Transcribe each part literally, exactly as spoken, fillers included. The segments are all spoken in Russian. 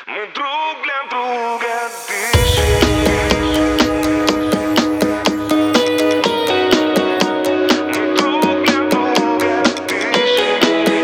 Мы друг для друга дышим. Мы друг для друга дышим.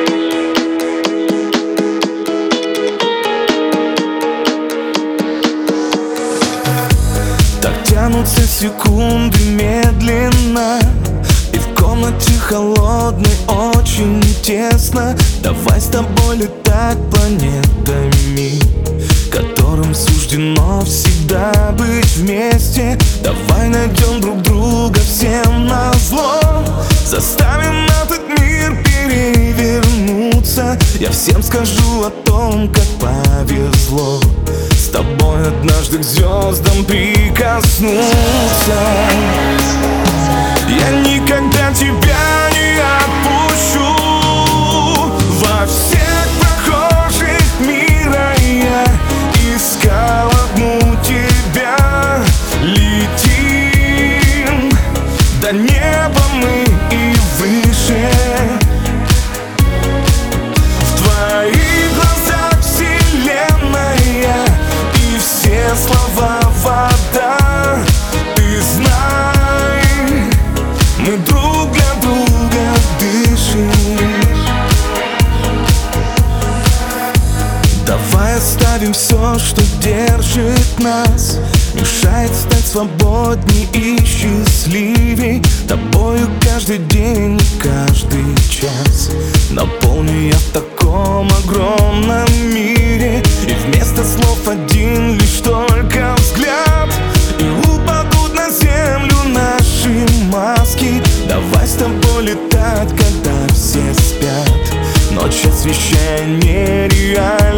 Так тянутся секунды медленно, и в комнате холодной очень тесно. Давай с тобой летать планетами, которым суждено всегда быть вместе. Давай найдем друг друга всем назло, заставим этот мир перевернуться. Я всем скажу о том, как повезло с тобой однажды к звездам прикоснуться. Я никогда тебя не отпущу. Во всех прохожих мира я искал одну тебя. Летим до неба мы и выше. В твоих глазах вселенная и все слова вода. Ты знай, мы друг для друга дышим. Давай оставим все, что держит нас, мешает стать свободней и счастливей. Тобою каждый день и каждый час наполню я в таком огромном мире. И вместо слов один лишь только взгляд, и упадут на землю наши маски. Давай с тобой летать, когда все спят, ночь освещая нереально.